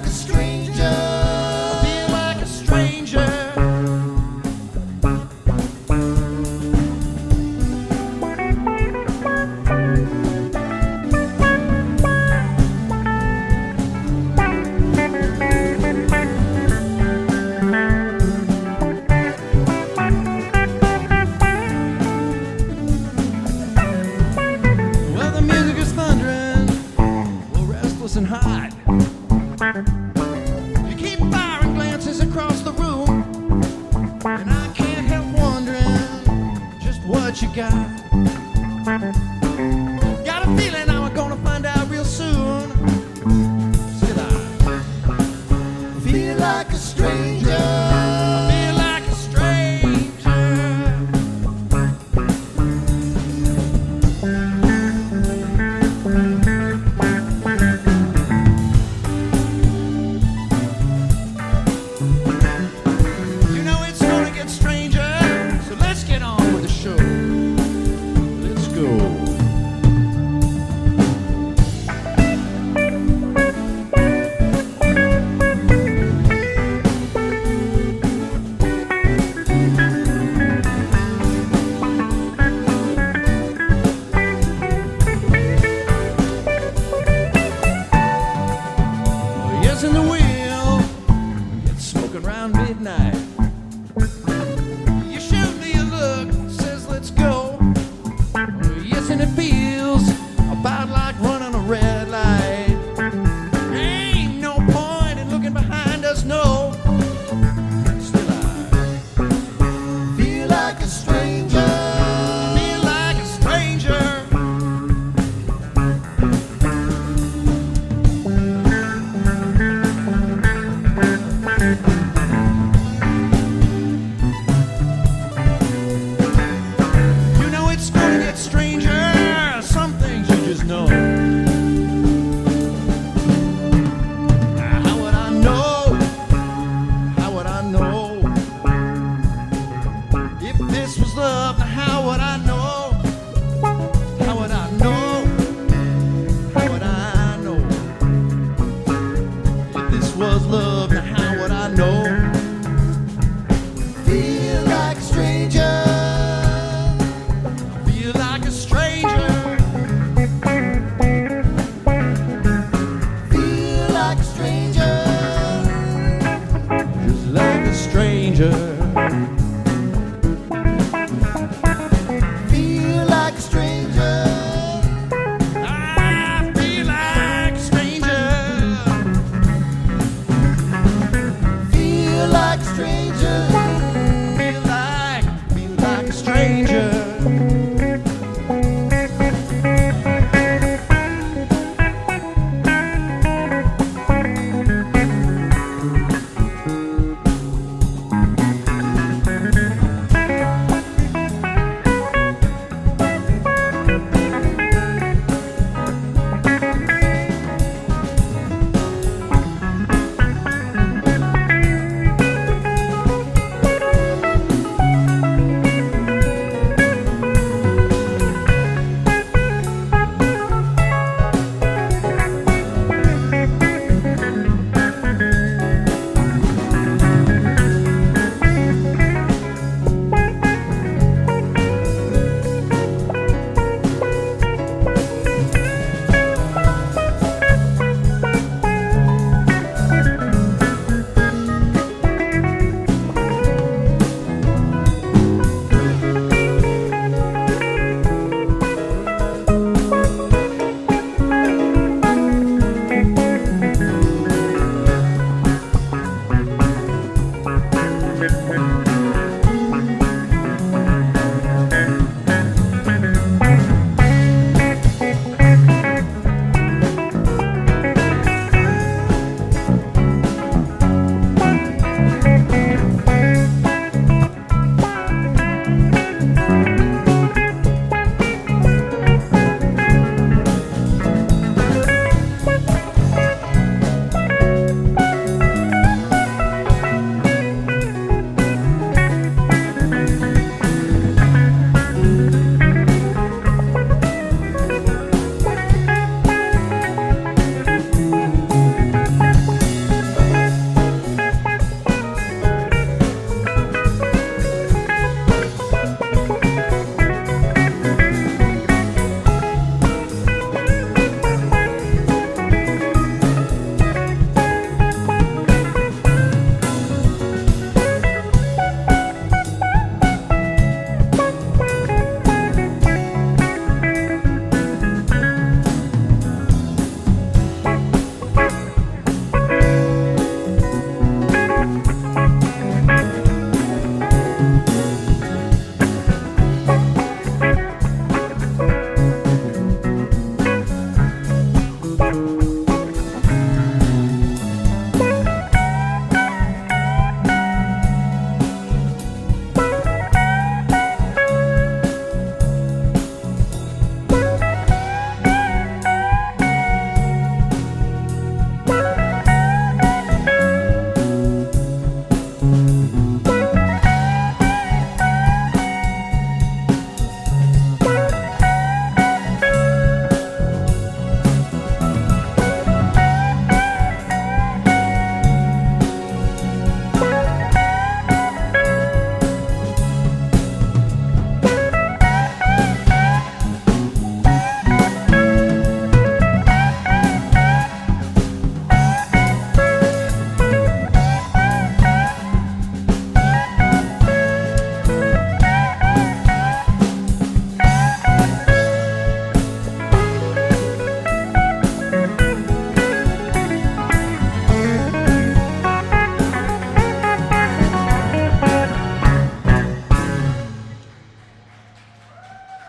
like a stranger. I feel like a stranger. Well, the music is thundering, we're restless and hot. You keep firing glances across the room, and I can't help wondering just what you got. Got a feeling I'm gonna find out real soon. Still I feel like a stranger. I feel like a stranger. You know it's gonna get stranger, so let's get on with the show. Let's go. Yes, in the wheel, it's smoking around midnight. You shoot me a look, says let's go. Yes, and it feels about like running a red light. Ain't no point in looking behind us, no. Still I feel like a stranger. I feel like a stranger. You know it's gonna get stranger. Some things you just know. How would I know? How would I know? If this was love, now how would I know? How would I know? How would I know? If this was love.